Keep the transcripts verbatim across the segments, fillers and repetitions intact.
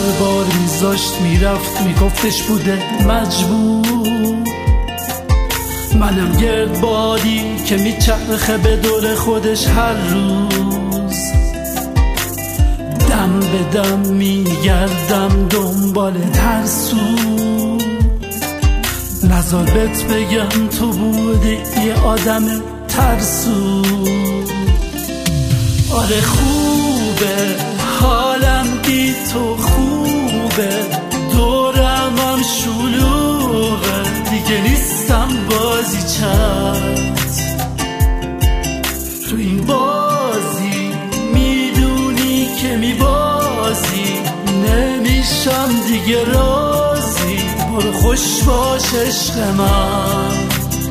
هر بار میذاشت میرفت میگفتش بوده مجبور. منم گرد بادی که میچرخه به دور خودش هر روز، دم به دم میگردم دنبال ترسو. نزار بهت بگم تو بودی یه آدم ترسو. آره خوبه حالم بی تو خوبه، دورم هم شلوغه، دیگه نیستم بازی چت. تو این بازی میدونی که میبازی، نمیشم دیگه راضی. برو خوش باش عشق من.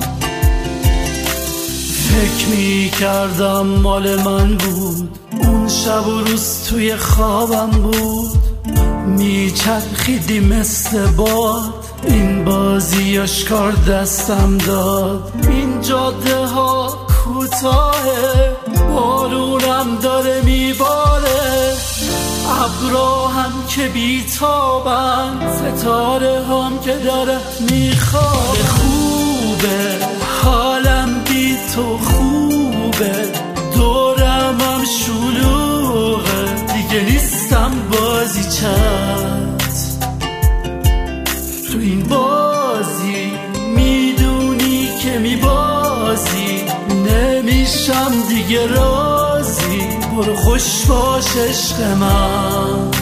فکر میکردم مال من بود، اون شب و روز توی خوابم بود. میچرخیدی مثل باد، این بازی اشکار دستم داد. این جاده ها کوتاهه، بارونم داره میباره، ابرا هم که بیتابن، ستاره هم که داره میخوابه. خوبه حالم بی تو خوبه، دورم هم شلوغه، دیگه نیستم بازی چت. تو این بازی میدونی که میبازی، نمیشم دیگه راضی. برو خوش باش عشق من.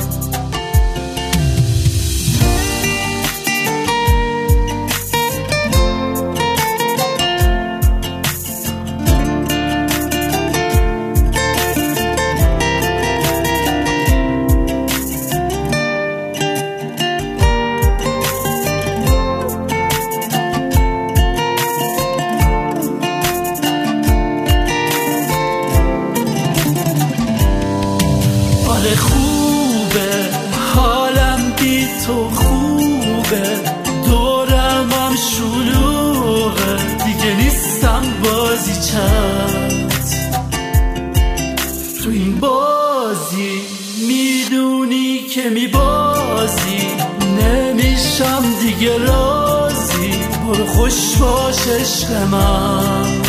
آره خوبه حالم بی تو خوبه، دورم هم شلوغه، دیگه نیستم بازی چت. تو این بازی میدونی که میبازی، نمیشم دیگه راضی. برو خوش باش عشق من.